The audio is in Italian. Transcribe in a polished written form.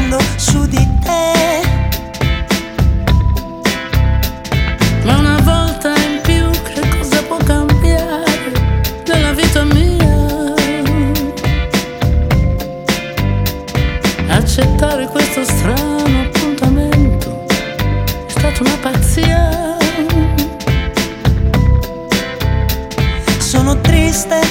riflettendo su di te. Ma una volta in più che cosa può cambiare nella vita mia? Accettare questo strano appuntamento è stata una pazzia. Sono triste